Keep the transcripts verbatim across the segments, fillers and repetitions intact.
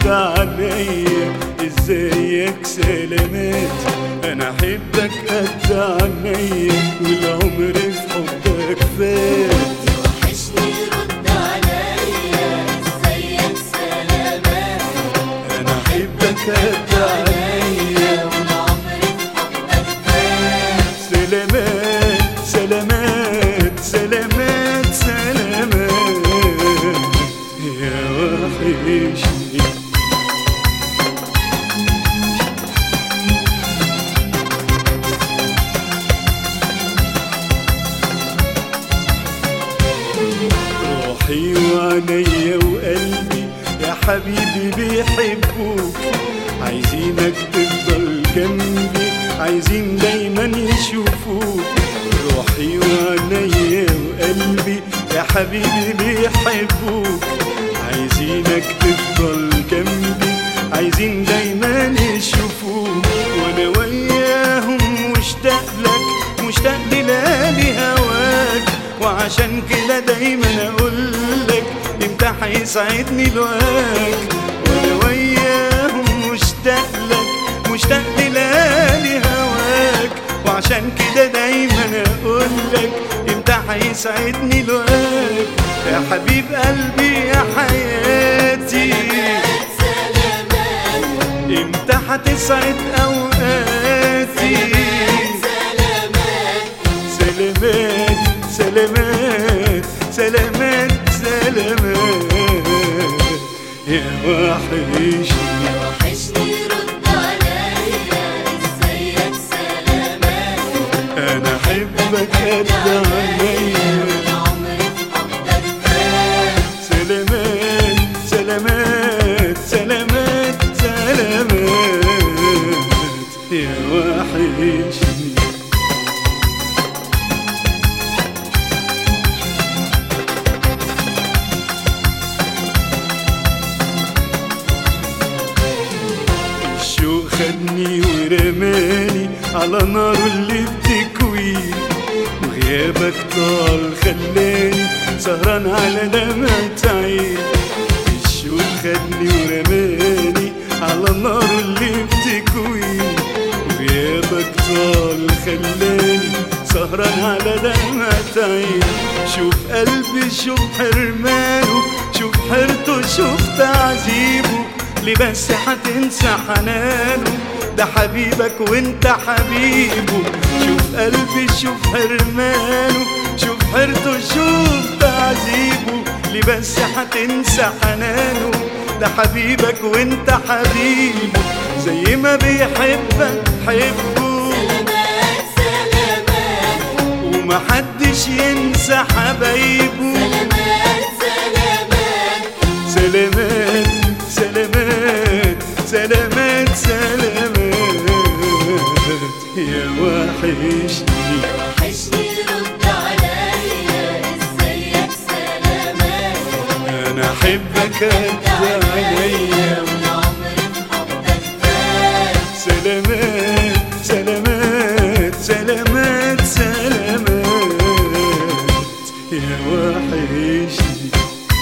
عليا ازيك سلامات. انا احبك قد عينيا والعمر في حبك فات. وحشني رد عليا ازيك سلامات. انا احبك قد عينيا والعمر في حبك فات. سلامات سلامات سلامات سلامات يا وحشني. روحي وعينيا وقلبي يا حبيبي بيحبوك، عايزينك تفضل جنبي، عايزين دايما يشوفوك. روحي وعينيا وقلبي يا حبيبي بيحبوك، عايزينك تفضل جنبي، عايزين دايما يشوفوك. وانا وياهم مشتاق لك، مشتاق لليالي هواك، وعشان كده دايما اقولك امتى هيسعدني لواك. وانا وياهم مشتاق لك، مشتاق لليالي هواك، وعشان كده دايما اقولك امتى هيسعدني لواك. يا حبيب قلبي يا حياتي امتى هتسعد اوقاتي. سلامات سلامات سلامات سلامات يا وحشني. وحشني رد عليا ازيك سلامات. انا احبك قد عينيا والعمر في حبك فات. سلامات سلامات سلامات سلامات يا وحشني. الشوق خدني ورماني على نار اللي بتكويني، وغيابك طال خلاني سهران على دمعة عيني. الشوق خدني ورماني على النار اللي بتكويني، وغيابك طال خلاني سهران على دمعة عيني. شوف قلبي شوف حرمانه، شوف حيرته شوف تعذيبه، ليه بس هتنسى حنانه؟ ده حبيبك وانت حبيبه. شوف قلبي شوف حرمانه، شوف حيرته شوف تعذيبه، ليه بس هتنسى حنانه؟ ده حبيبك وانت حبيبه، زي ما بيحبك حبه. سلامات سلامات ومحدش ينسى حبايبه. سلامات سلامات سلامات سلامات سلامات سلامات يا وحشني. وحشني رد عليا ازيك سلامات. انا احبك قد عينيا والعمر في حبك فات. سلامات سلامات سلامات سلامات يا وحشني.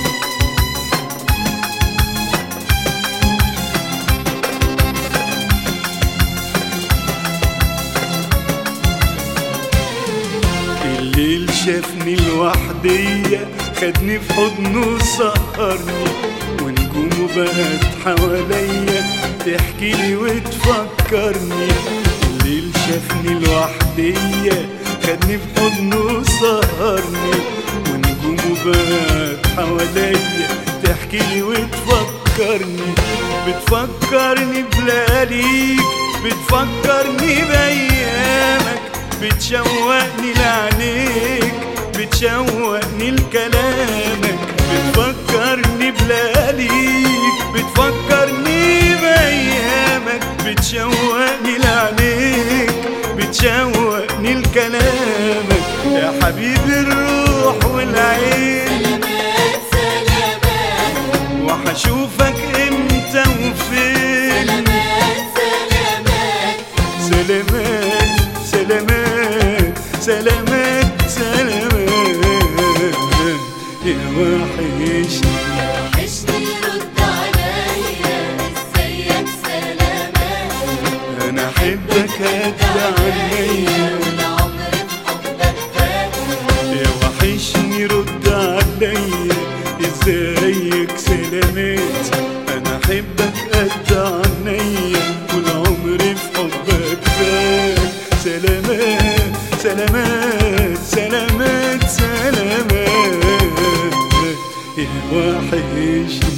الليل شافني لوحدية، خدني في حضنه سهرني، ونجومه بقت حواليا تحكي لي وتفكرني. الليل شافني لوحدية، خدني في حضنه سهرني، ونجومه بقت حواليا تحكي لي وتفكرني. بتفكرني بلياليك، بتفكرني بأيامك، بتشوقني لعينيك، بتشوقني لكلامك. بتفكرني بلياليك، بتفكرني بأيامك، بتشوقني لعينيك، بتشوقني لكلامك. يا حبيبي الروح والعين، سلامات سلامات وحشوفك امتى وفين. سلامات سلامات سلامات سلامات سلامات سلامات يا وحشني. وحشني رد عليا قد عينيا والعمر في حبك فات. يا وحشني رد عليا ازيك سلامات انا احبك قد عينيا والعمر في حبك فات. سلامات سلامات سلامات سلامات يا وحشني